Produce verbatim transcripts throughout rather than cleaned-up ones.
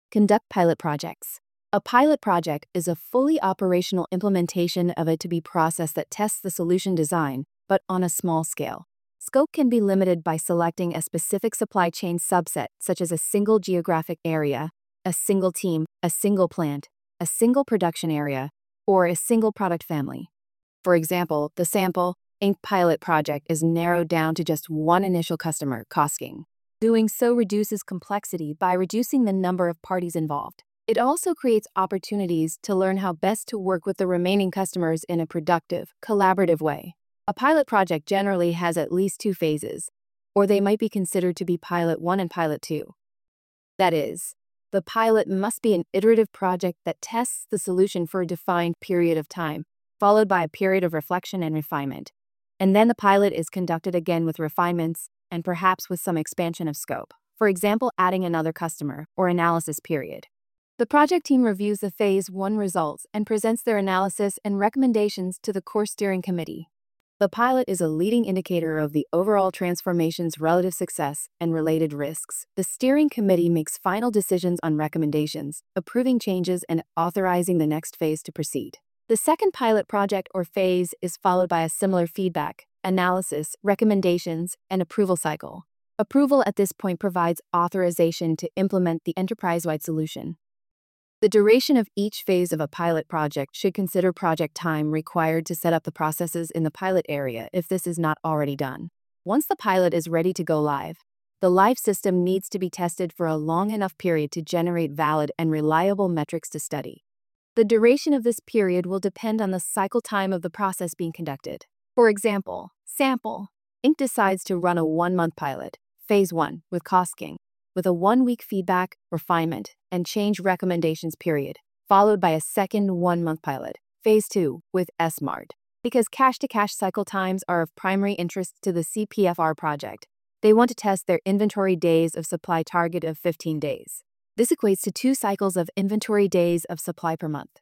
Conduct pilot projects. A pilot project is a fully operational implementation of a to-be process that tests the solution design, but on a small scale. Scope can be limited by selecting a specific supply chain subset, such as a single geographic area, a single team, a single plant, a single production area, or a single product family. For example, the Sample Ink pilot project is narrowed down to just one initial customer, Cosking. Doing so reduces complexity by reducing the number of parties involved. It also creates opportunities to learn how best to work with the remaining customers in a productive, collaborative way. A pilot project generally has at least two phases, or they might be considered to be Pilot one and Pilot two. That is, the pilot must be an iterative project that tests the solution for a defined period of time, followed by a period of reflection and refinement. And then the pilot is conducted again with refinements and perhaps with some expansion of scope, for example, adding another customer or analysis period. The project team reviews the phase one results and presents their analysis and recommendations to the core steering committee. The pilot is a leading indicator of the overall transformation's relative success and related risks. The steering committee makes final decisions on recommendations, approving changes and authorizing the next phase to proceed. The second pilot project or phase is followed by a similar feedback, analysis, recommendations, and approval cycle. Approval at this point provides authorization to implement the enterprise-wide solution. The duration of each phase of a pilot project should consider project time required to set up the processes in the pilot area if this is not already done. Once the pilot is ready to go live, the live system needs to be tested for a long enough period to generate valid and reliable metrics to study. The duration of this period will depend on the cycle time of the process being conducted. For example, Sample Ink decides to run a one-month pilot, phase one, with Cosking, with a one-week feedback, refinement, and change recommendations period, followed by a second one-month pilot, phase two, with S-Mart. Because cash-to-cash cycle times are of primary interest to the C P F R project, they want to test their inventory days of supply target of fifteen days. This equates to two cycles of inventory days of supply per month.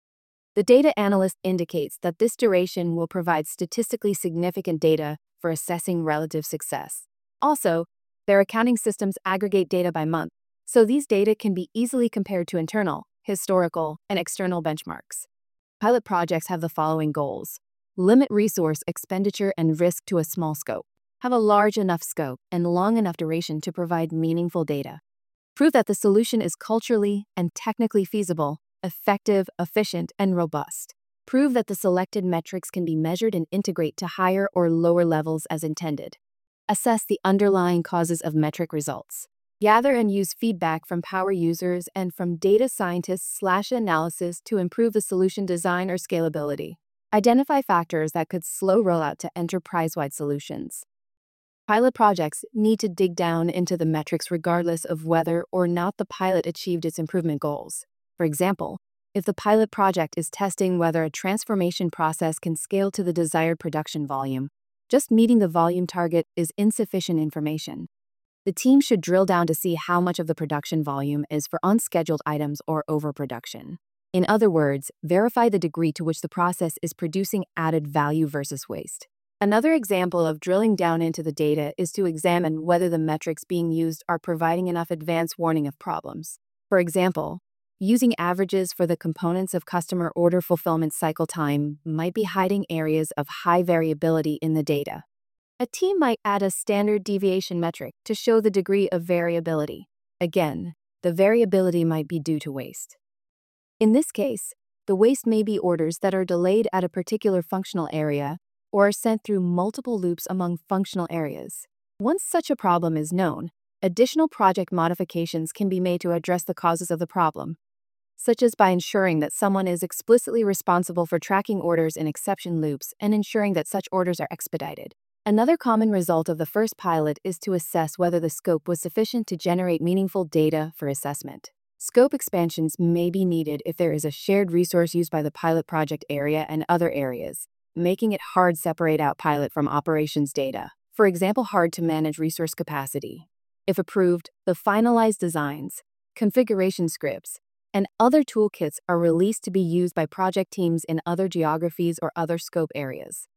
The data analyst indicates that this duration will provide statistically significant data for assessing relative success. Also, their accounting systems aggregate data by month, so these data can be easily compared to internal, historical, and external benchmarks. Pilot projects have the following goals: limit resource expenditure and risk to a small scope, have a large enough scope and long enough duration to provide meaningful data, prove that the solution is culturally and technically feasible, effective, efficient, and robust, prove that the selected metrics can be measured and integrate to higher or lower levels as intended, assess the underlying causes of metric results, gather and use feedback from power users and from data scientists slash analysis to improve the solution design or scalability, identify factors that could slow rollout to enterprise-wide solutions. Pilot projects need to dig down into the metrics regardless of whether or not the pilot achieved its improvement goals. For example, if the pilot project is testing whether a transformation process can scale to the desired production volume, just meeting the volume target is insufficient information. The team should drill down to see how much of the production volume is for unscheduled items or overproduction. In other words, verify the degree to which the process is producing added value versus waste. Another example of drilling down into the data is to examine whether the metrics being used are providing enough advance warning of problems. For example, using averages for the components of customer order fulfillment cycle time might be hiding areas of high variability in the data. A team might add a standard deviation metric to show the degree of variability. Again, the variability might be due to waste. In this case, the waste may be orders that are delayed at a particular functional area or are sent through multiple loops among functional areas. Once such a problem is known, additional project modifications can be made to address the causes of the problem, such as by ensuring that someone is explicitly responsible for tracking orders in exception loops and ensuring that such orders are expedited. Another common result of the first pilot is to assess whether the scope was sufficient to generate meaningful data for assessment. Scope expansions may be needed if there is a shared resource used by the pilot project area and other areas, making it hard to separate out pilot from operations data. For example, hard to manage resource capacity. If approved, the finalized designs, configuration scripts, and other toolkits are released to be used by project teams in other geographies or other scope areas.